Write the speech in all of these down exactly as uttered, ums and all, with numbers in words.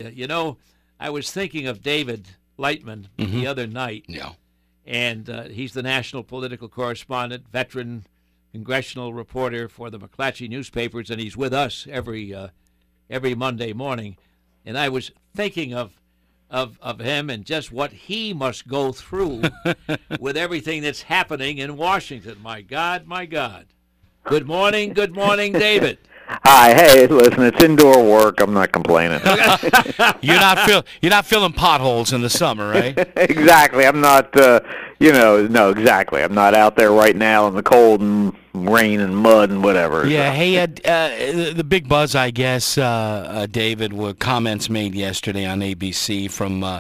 Uh, you know, I was thinking of David Lightman mm-hmm. the other night. Yeah. And uh, he's the national political correspondent, veteran congressional reporter for the McClatchy newspapers, and he's with us every uh, every Monday morning. And I was thinking of of of him and just what he must go through with everything that's happening in Washington. My God, my God. Good morning, good morning, David. Hi, hey, listen, it's indoor work. I'm not complaining. you're not feel you're not filling potholes in the summer, right? Exactly. I'm not, uh, you know, no, exactly. I'm not out there right now in the cold and rain and mud and whatever. Yeah. So. Hey, uh, uh, the big buzz, I guess, uh, uh, David, were comments made yesterday on A B C from. Uh,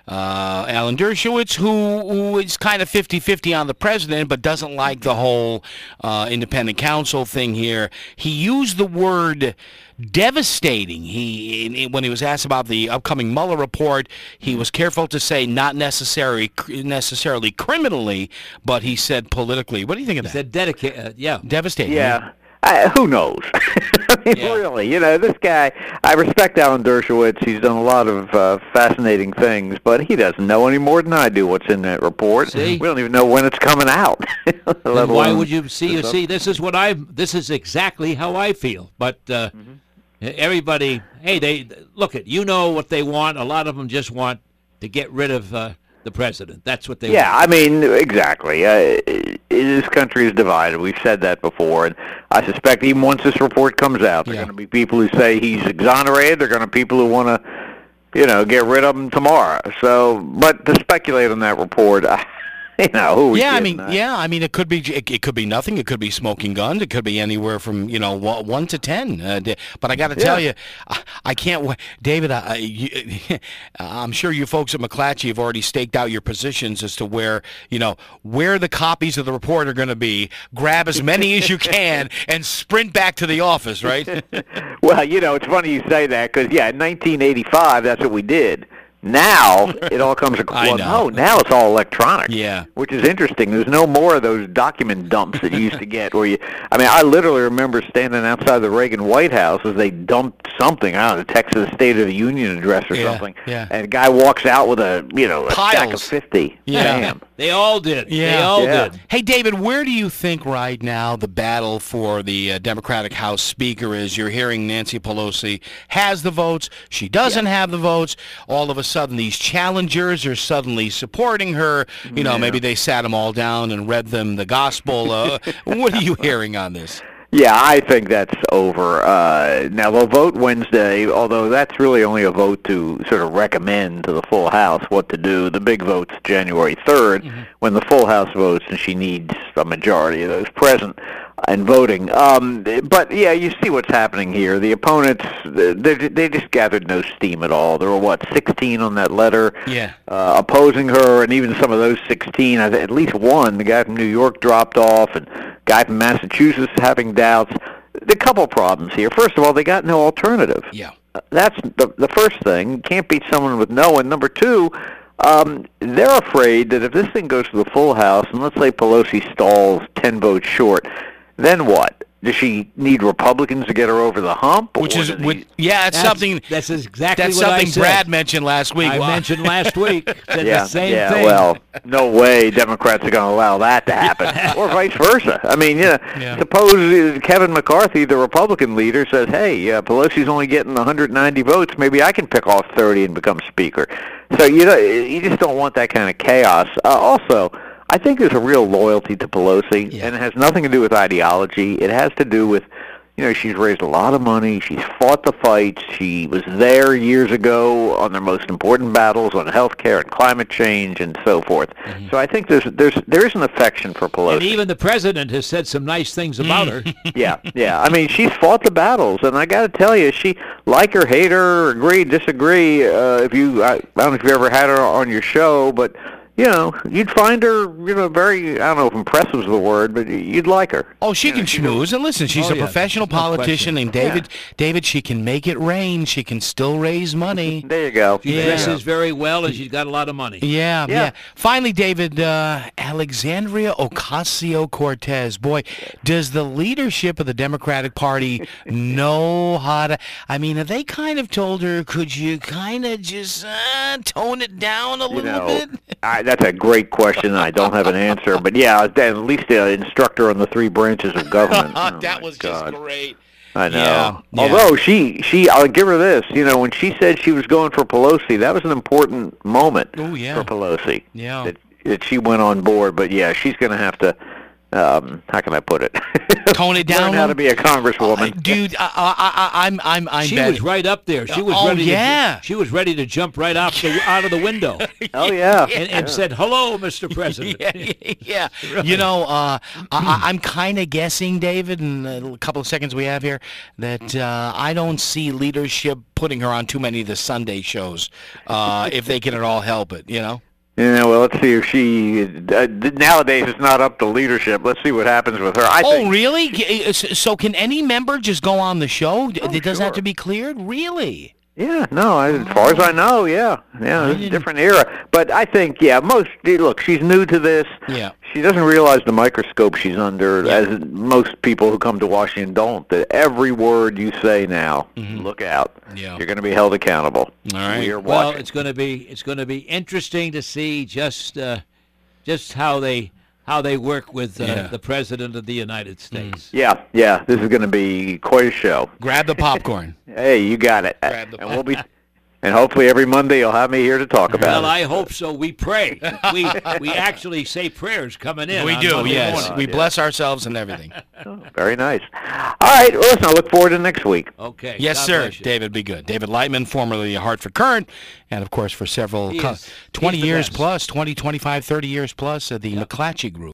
Uh, Alan Dershowitz, who, who is kind of fifty-fifty on the president, but doesn't like the whole uh, independent counsel thing here. He used the word devastating. He, when he was asked about the upcoming Mueller report, he was careful to say not necessarily necessarily criminally, but he said politically. What do you think of he that? He said dedicated. Uh, yeah, devastating. Yeah. I, who knows? I mean, yeah. Really, you know, this guy, I respect Alan Dershowitz. He's done a lot of uh, fascinating things, but he doesn't know any more than I do what's in that report. See? We don't even know when it's coming out. Then why would you see? You see, this is what I. This is exactly how I feel. But uh, mm-hmm. everybody, hey, they look at you know what they want. A lot of them just want to get rid of uh, the president. That's what they. Yeah, want. I mean, exactly. Uh, this country is divided. We've said that before, and I suspect even once this report comes out, there are yeah. going to be people who say he's exonerated. There are going to be people who want to, you know, get rid of him tomorrow. So, but to speculate on that report, I, you know, who yeah, I mean, that? yeah, I mean, it could be, it, it could be nothing. It could be smoking guns. It could be anywhere from you know one to ten. Uh, but I got to tell yeah. you, I, I can't, David. I, you, I'm sure you folks at McClatchy have already staked out your positions as to where you know where the copies of the report are going to be. Grab as many as you can and sprint back to the office, right? Well, you know, it's funny you say that because yeah, in nineteen eighty-five, that's what we did. Now it all comes across. Well, no, now it's all electronic. Yeah, which is interesting. There's no more of those document dumps that you used to get. Where you, I mean, I literally remember standing outside the Reagan White House as they dumped something. I don't know, the Texas State of the Union address or yeah, something. Yeah. And a guy walks out with a, you know, a Piles. stack of fifty. Yeah. Damn. They all did. Yeah. They all yeah. did. Hey, David, where do you think right now the battle for the uh, Democratic House Speaker is? You're hearing Nancy Pelosi has the votes. She doesn't yeah. have the votes. All of a sudden, these challengers are suddenly supporting her. You know, yeah. maybe they sat them all down and read them the gospel. Uh, what are you hearing on this? Yeah, I think that's over. Uh, now, they'll vote Wednesday, although that's really only a vote to sort of recommend to the full House what to do. The big vote's January third, mm-hmm. when the full House votes, and she needs a majority of those present and voting. Um, but, yeah, you see what's happening here. The opponents, they, they just gathered no steam at all. There were, what, sixteen on that letter yeah. uh, opposing her, and even some of those sixteen, at least one, the guy from New York dropped off, and guy from Massachusetts having doubts. A couple problems here. First of all, they got no alternative. Yeah. That's the the first thing. Can't beat someone with no. And number two, um, they're afraid that if this thing goes to the full House, and let's say Pelosi stalls ten votes short, then what? Does she need Republicans to get her over the hump? Which is, which, yeah, it's that's, something. That's exactly that's what something I said. Brad mentioned last week. I well, mentioned last week. Said yeah, the same yeah. thing. Well, no way Democrats are going to allow that to happen, or vice versa. I mean, yeah. yeah. Suppose Kevin McCarthy, the Republican leader, says, "Hey, uh, Pelosi's only getting one hundred ninety votes. Maybe I can pick off thirty and become Speaker." So you know, you just don't want that kind of chaos. Uh, also, I think there's a real loyalty to Pelosi, yeah. and it has nothing to do with ideology. It has to do with, you know, she's raised a lot of money. She's fought the fights. She was there years ago on their most important battles on health care and climate change and so forth. Mm-hmm. So I think there's there's there is an affection for Pelosi. And even the president has said some nice things about her. yeah, yeah. I mean, she's fought the battles, and I got to tell you, she, like her, hate her, agree, disagree. Uh, if you, I, I don't know if you ever had her on your show, but you know, you'd find her, you know, very, I don't know if impressive is the word, but you'd like her. Oh, she can schmooze. And listen, she's Oh, a yeah. professional No politician. question. And David, David, she can make it rain. She can still raise money. There you go. She Yeah. dresses very well, and she's got a lot of money. Yeah, yeah, Yeah. Finally, David, uh, Alexandria Ocasio-Cortez. Boy, does the leadership of the Democratic Party know how to... I mean, have they kind of told her, could you kind of just uh, tone it down a You little know, bit? I, that's a great question. I don't have an answer, but yeah, at least an instructor on the three branches of government. Oh, that my was God. just great. I know. Yeah, yeah. Although she, she, I'll give her this. You know, when she said she was going for Pelosi, that was an important moment Oh, yeah. for Pelosi. Yeah. That, that she went on board. But yeah, she's going to have to. Um, how can I put it? Tone it down. Learn how to be a congresswoman. Uh, dude, I, I, I, I'm, I'm, I'm She betting. was right up there. She was Oh, ready. yeah. To, she was ready to jump right off the out of the window Oh yeah. and, and said, "Hello, Mister President." yeah, yeah. You know, uh, I, I'm kind of guessing, David, in a couple of seconds we have here, that uh, I don't see leadership putting her on too many of the Sunday shows, uh, if they can at all help it, you know? Yeah, well, let's see if she. Uh, nowadays, it's not up to leadership. Let's see what happens with her. I Oh, think, really? G- uh, s- So can any member just go on the show? D- Oh, it doesn't have to sure. be cleared? Really? Yeah, no, I- as far as I know, yeah. Yeah, it's a didn't- different era. But I think, yeah, most, look, she's new to this. Yeah. She doesn't realize the microscope she's under, Yeah. as most people who come to Washington don't. That every word you say now, look out. Yeah. You're going to be held accountable. All right. We are Well, watching. it's going to be it's going to be interesting to see just uh, just how they how they work with uh, Yeah. the president of the United States. Yeah, yeah, this is going to be quite a show. Grab the popcorn. Hey, you got it. Grab the and we'll be, and hopefully every Monday you'll have me here to talk about Well, it. I hope so. We pray. We we actually say prayers coming in. We on do, Monday yes. morning. We Yeah. bless ourselves and everything. Very nice. All right, well, listen, I look forward to next week. Okay. Yes, God sir. bless you. David, be good. David Lightman, formerly of Hartford Current, and of course for several, He co- is- twenty he's the years best. plus, twenty, twenty-five, thirty years plus, uh, the McClatchy Group.